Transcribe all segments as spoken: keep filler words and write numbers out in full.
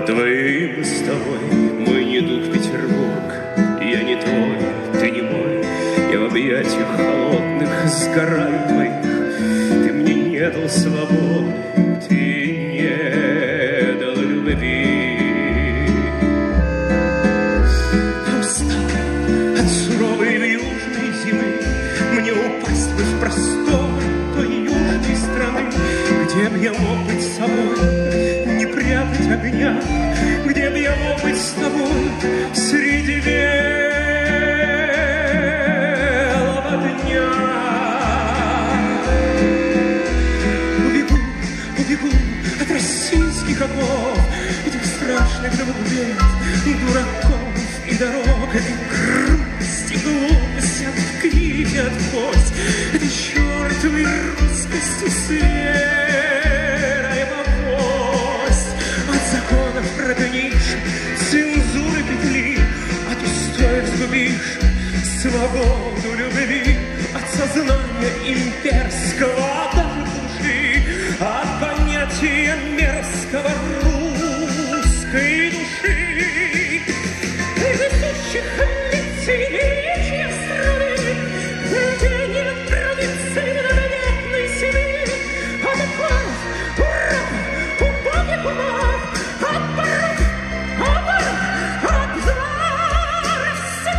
твоим с тобой мой недуг Петербург. Я не твой, ты не мой, я в объятиях холодных сгораю твоих. Ты мне не дал свободы, ты не дал любви. Я устал от суровой южной зимы, мне упасть бы в просторы той южной страны, где б я мог быть собой, не прятать огня, где б я мог быть с тобой среди белого дня. Убегу, убегу от российских оков, этих страшных двух дураков и дорог, этой грубости, глупости, от книги, от кость, этой чертовой русскости серая повость. От законов прогонишь, цензуры петли, от устоев сгубишь свободу любви, от сознания имперского даже души, от понятия мерзкого русской души. Ты высущих амбиций величия страны, где нет традиций многодетной семьи, от отклонов, уроков, убогих умов, от пороков, оборот, от зла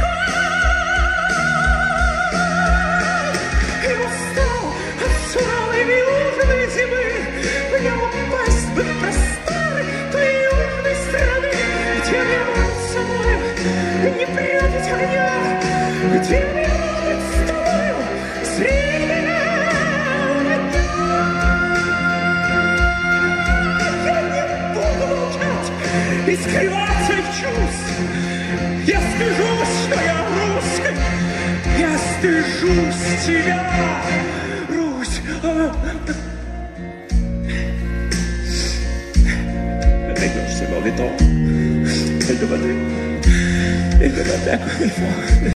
стекла. И устал от суровой южной зимы, мне упасть бы в просторы той южной страны, где мне мать собой не прятать огня, где мне быть с тобою среди белого дня. Я не буду молчать и скрывать своих чувств. Я стыжусь, что я русский, я стыжусь тебя, Русь. Найдешься, молитва, только воды, только вода.